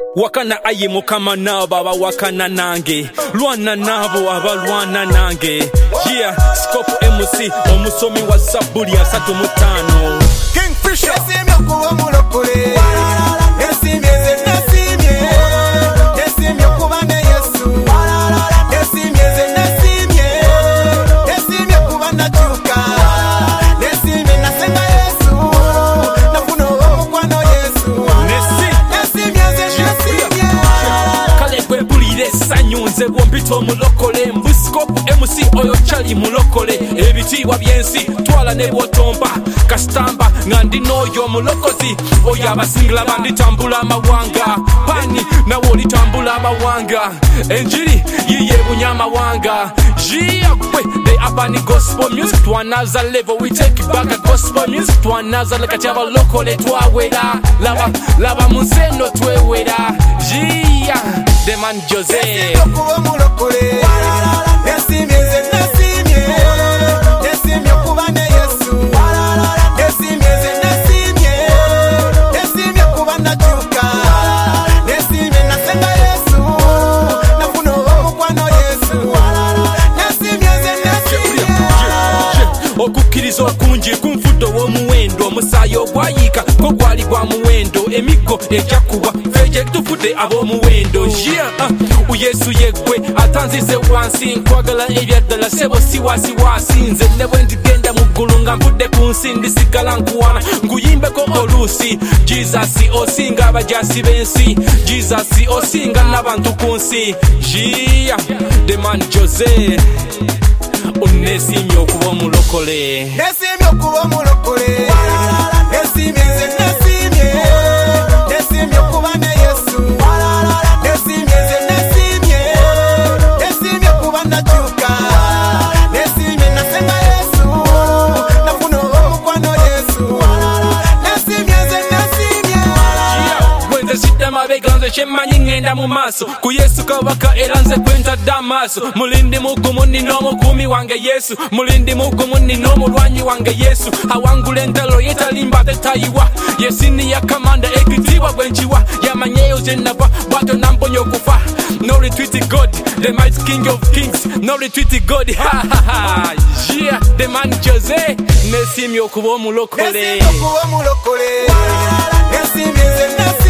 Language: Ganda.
Wakana aye mukama nabo abawakana nange, lwana nabo abalwana nange. Yeah, Scope MC omusomi wa Zaburi ya 35. Kingfisher esimye kuba mulokole, esimye ze nasimye, esimye kuba ne Yesu, esimye ze nasimye, esimye kuba nachuka, esimye nasenga Yesu, nafuna omukwano Yesu, esimye ze nasimye. Kale kwe bulire sanyunze bombito mulokole, mbu Scope MC oyo chali mulokole, ebitiibwa byensi twala ne botomba kastamba ngandi noyo mulokozi oyo abasingla banditambula amawanga pani nawo litambula amawanga enjiri yiye bunyama wanga jia kwe they abani gospel music to another level we take it back a gospel music to another like a lokole twawera laba museno twewera jia the man Jose kuba mulokole, esimye ze nasimye, esimye kuba ne Yesu, esimye ze nasimye, esimye kuba nachuka, esimye nasenga Yesu, nafuna omukwano Yesu, esimye ze nasimye. Okukiriza okungi kunfudde w'omuwendo omusaayi ogwayika ko gwali gwa muwendo emigo ejakuba feje tufudde ab'omuwendo Yesu yegwe atanzize wansi nkwagala ebyaddala sebo siwasiwasi nze ne bwe ndigenda mu ggulu nga nvudde ku nsi ndisigala nkuwana nguyimbeko oluusi Jesus osinga abajasi b'ensi Jesus osinga n'abantu ku nsi the man Jose unesimye okuba omulokole Nesimye okuba omulokole, esimye ze nasimye, esimye kuba ne Yesu, esimye ze nasimye, esimye kuba nachuka, esimye nasenga Yesu, nafuna omukwano Yesu, esimye ze nasimye. Bwenze sidda mabega nze kyemmanyi ngenda mu maaso ku Yesu kabaka era nze kwentadde amaaso mulindi mugumu nina omukuumi wange Yesu mulindi mugumu nina omulwanyi wange Yesu awangula entalo yetalimba tetayiwa yesini ya kamanda ekitiibwa bwenkiwa yamanyeyo gye nava bwato namponya okufa no retreat God the mighty king of kings no retreat God yeah the man Jose nesimye okuba omulokole Nesimye okuba omulokole, esimye ze nasimye.